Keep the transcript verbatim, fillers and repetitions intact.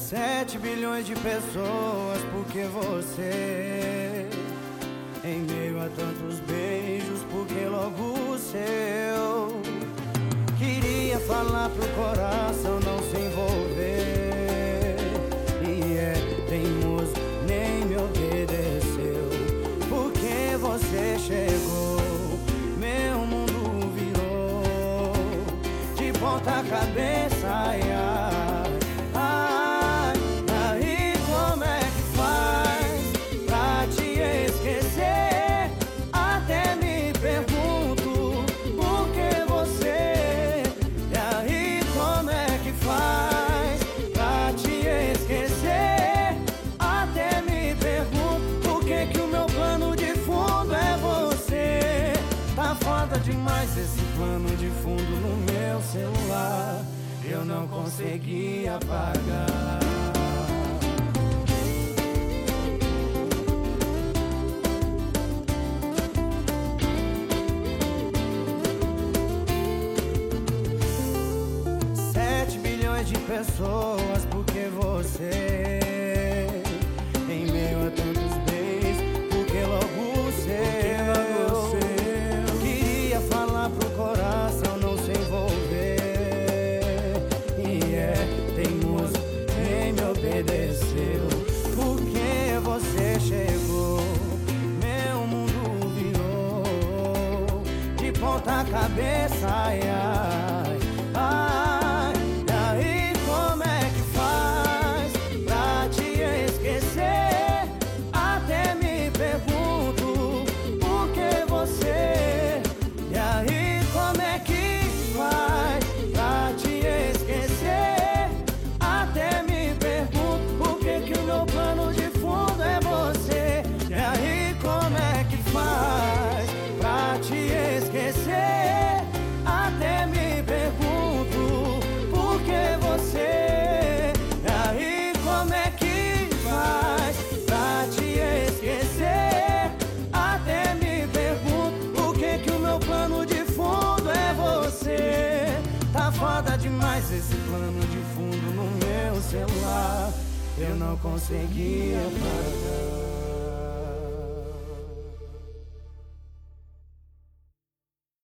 Sete bilhões de pessoas, porque você, em meio a tantos beijos, porque logo o seu. Queria falar pro coração não se envolver, e é teimoso, nem me obedeceu. Porque você chegou, meu mundo virou de ponta cabeça, ai, ai, ai, aí como é que faz pra te esquecer? Até me pergunto por que você. E aí como é que faz pra te esquecer? Até me pergunto por que que o meu plano de fundo é você. Tá foda demais esse plano de fundo no meu celular, eu não consegui apagar. Sete bilhões de pessoas, porque você, em meio a tantos beijos, porque logo o seu. Queria falar pro coração não se envolver, e é teimoso, nem me obedeceu. Porque você chegou, meu mundo virou de ponta cabeça, ai, ai, ai. E aí como é que faz pra te esquecer? Até me pergunto por que você. E aí como é que faz pra te esquecer? Até me pergunto por que que o meu plano de fundo é você. E aí como é que faz pra te esquecer? Até me pergunto por que você. E aí como é que faz pra te esquecer? Até me pergunto por que que o meu plano de fundo é você. Tá foda demais esse plano de fundo no meu celular, eu não consegui apagar.